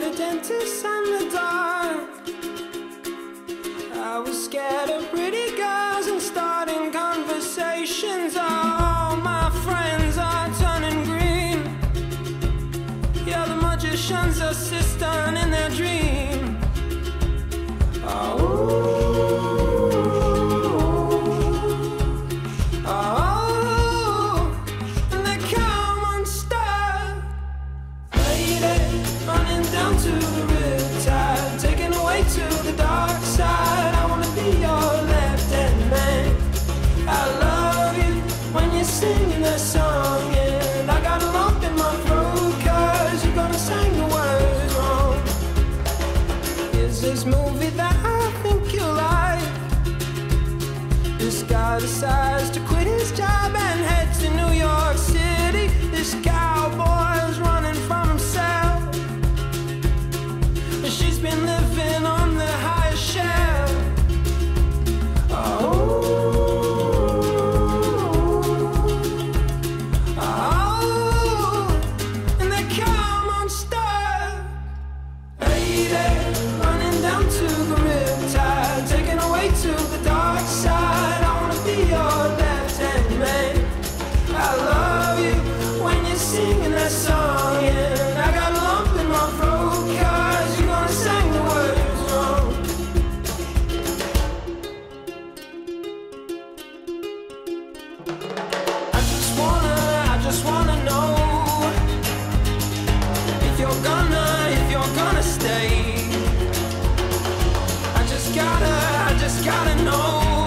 at a dentist in the dark. I was scared of pretty girls and starting conversations. All my friends are turning green. Yeah, the magician's assistant in their dream. Oh. Down to the riptide, taken away to the dark side. I wanna be your left-hand man. I love you when you're singing that song, and I got a lump in my throat 'cause you're gonna sing the words wrong. Here's this movie that I think you like. This guy decides to quit his job and head to New York City. This cowboy's running from himself. She's been living on the highest shelf. And they come unstuck. Lady, running down to the riptide, taken away to the dark side. I wanna be your left-hand man. I love you when you're singing that song, and I got a lump in my throat 'cause you're gonna sing the words wrong. I just wanna know if you're gonna stay. I just gotta know.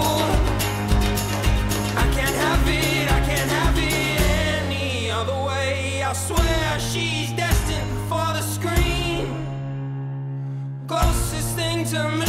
I can't have it any other way. I swear she's destined for the screen. Closest thing to me